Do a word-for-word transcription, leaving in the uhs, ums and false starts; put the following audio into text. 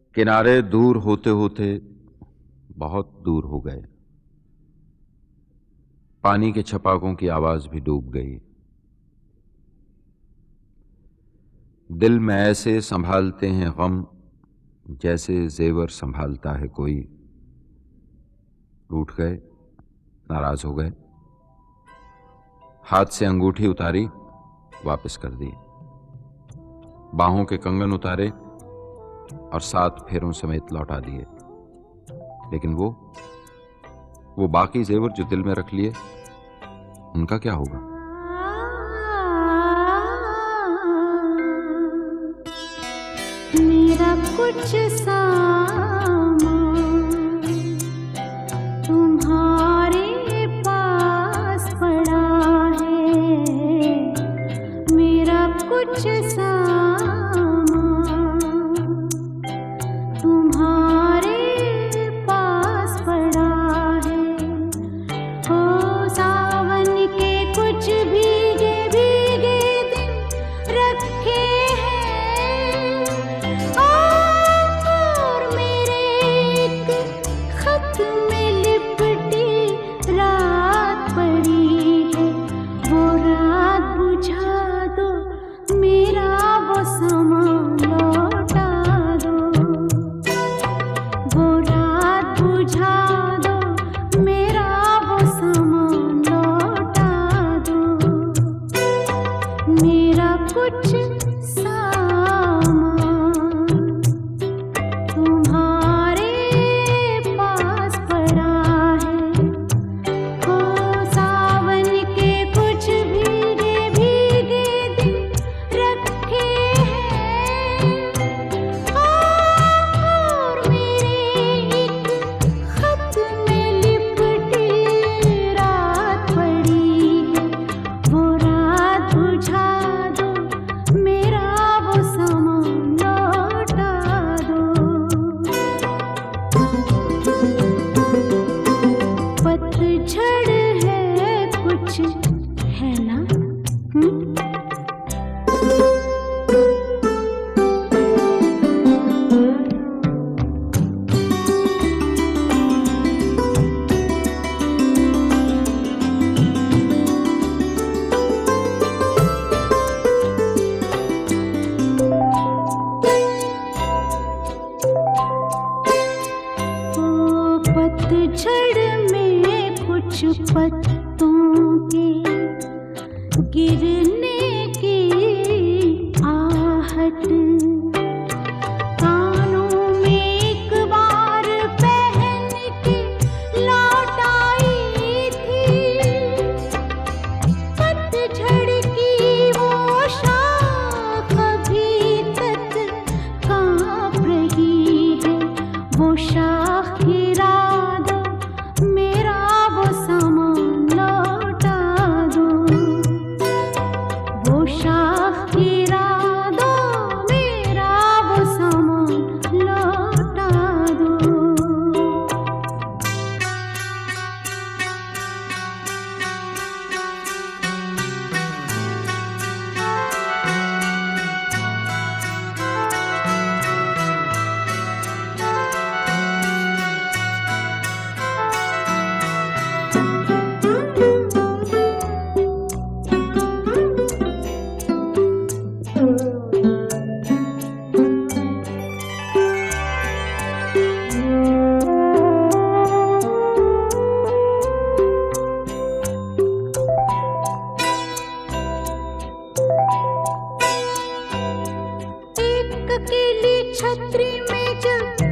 किनारे दूर होते होते बहुत दूर हो गए। पानी के छपाकों की आवाज भी डूब गई। दिल में ऐसे संभालते हैं गम जैसे जेवर संभालता है कोई। रूठ गए, नाराज हो गए, हाथ से अंगूठी उतारी, वापस कर दी। बाहों के कंगन उतारे और सात फेरों समेत लौटा दिए। लेकिन वो वो बाकी जेवर जो दिल में रख लिए, उनका क्या होगा? मेरा कुछ सामान तुम्हारे पास पड़ा है। मेरा कुछ सामान तुम्हारे पास पड़ा है। ओ सावन के कुछ भीगे भीगे दिन रखे पतझड़ में कुछ पत्तों के गिरने की आहट कानों में एक बार पहन के लौट आई थी। पतझड़ की वो शाख अभी तक कांप रही है। वो शाख गिरा अकेली छतरी में जब